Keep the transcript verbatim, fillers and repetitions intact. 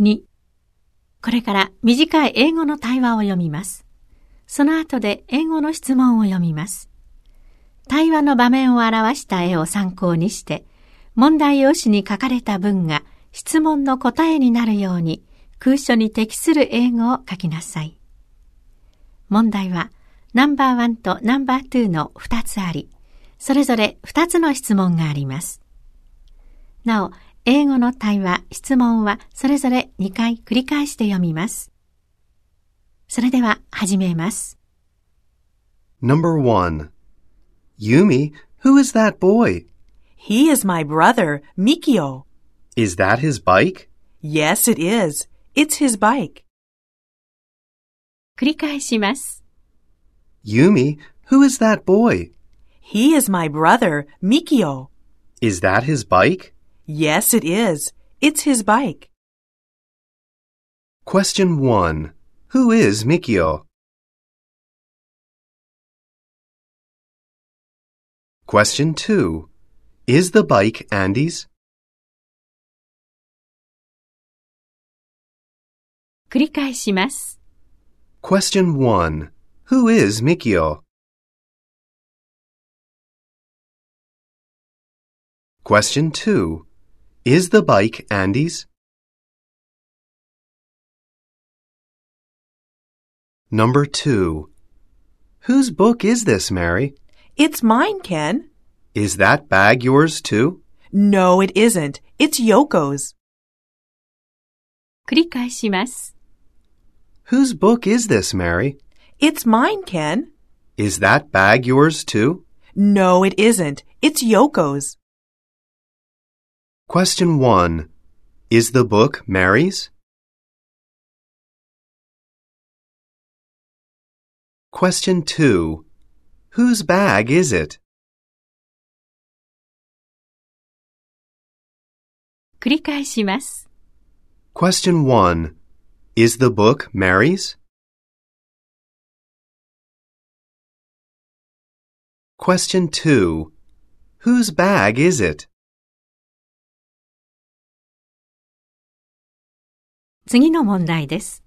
に、これから短い英語の対話を読みます。その後で英語の質問を読みます。対話の場面を表した絵を参考にして、問題用紙に書かれた文が質問の答えになるように空所に適する英語を書きなさい。問題はナンバーワンとナンバーツーのふたつあり、それぞれふたつの質問があります。なお、英語の対話、質問はそれぞれにかい繰り返して読みます。それでは始めます。 Number one. Yumi, who is that boy? He is my brother, Mikio. Is that his bike? Yes, it is. It's his bike. 繰り返します。 Yumi, who is that boy? He is my brother, Mikio. Is that his bike? Yes, it is. It's his bike. Question one. Who is Mikio? Question two. Is the bike Andy's? 繰り返します。 Question one. Who is Mikio? Question two. Is the bike Andy's? Number two. Whose book is this, Mary? It's mine, Ken. Is that bag yours too? No, it isn't. It's Yoko's. 繰り返します。 Whose book is this, Mary? It's mine, Ken. Is that bag yours too? No, it isn't. It's Yoko's. Question one. Is the book Mary's? Question two. Whose bag is it? 繰り返します。 Question one. Is the book Mary's? Question two. Whose bag is it? 次の問題です。